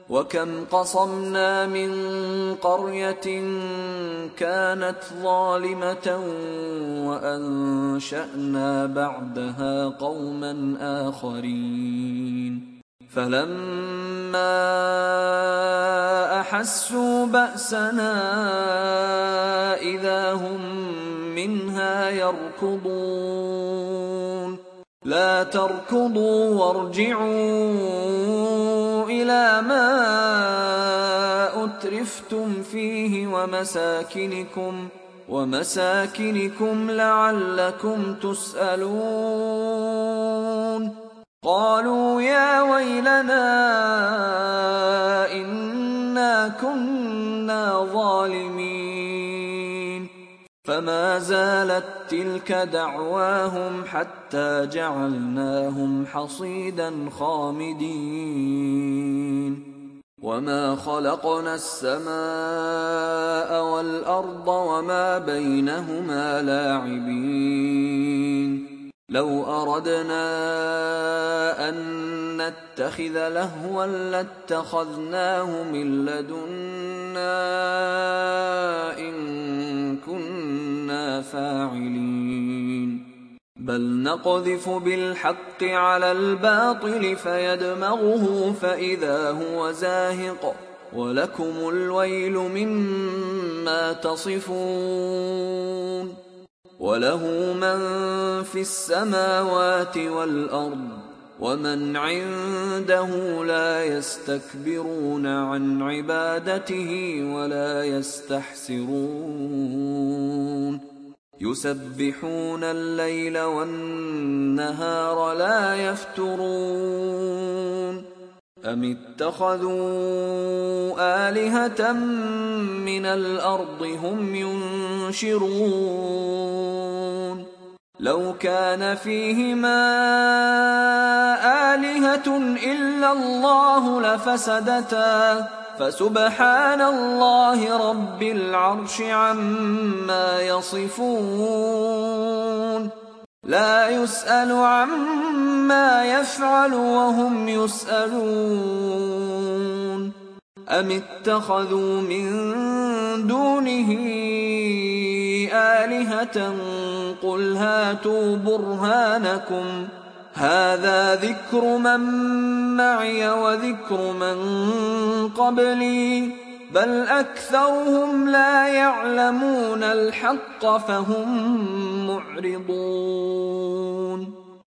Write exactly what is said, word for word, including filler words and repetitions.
وكم قصمنا من قرية كانت ظالمة وأنشأنا بعدها قوما آخرين فلما أحسوا بأسنا إذا هم منها يركضون لا تركضوا وارجعوا إلى ما أترفتم فيه ومساكنكم ومساكنكم لعلكم تسألون قالوا يا ويلنا إنا كنا ظالمين فما زالت تلك دعواهم حتى جعلناهم حصيدا خامدين وما خلقنا السماء والأرض وما بينهما لاعبين لو أردنا أن نتخذ لهوا لاتخذناه من لدنا إن كنا فاعلين بل نقذف بالحق على الباطل فيدمغه فإذا هو زاهق ولكم الويل مما تصفون وله من في السماوات والأرض ومن عنده لا يستكبرون عن عبادته ولا يستحسرون يسبحون الليل والنهار لا يفترون أم اتخذوا آلهة من الأرض هم ينشرون لو كان فيهما آلهة إلا الله لفسدتا فسبحان الله رب العرش عما يصفون لا يسأل عما يفعل وهم يسألون أم اتخذوا من دونه آلهة قل هاتوا برهانكم هذا ذكر من معي وذكر من قبلي بل أكثرهم لا يعلمون الحق فهم معرضون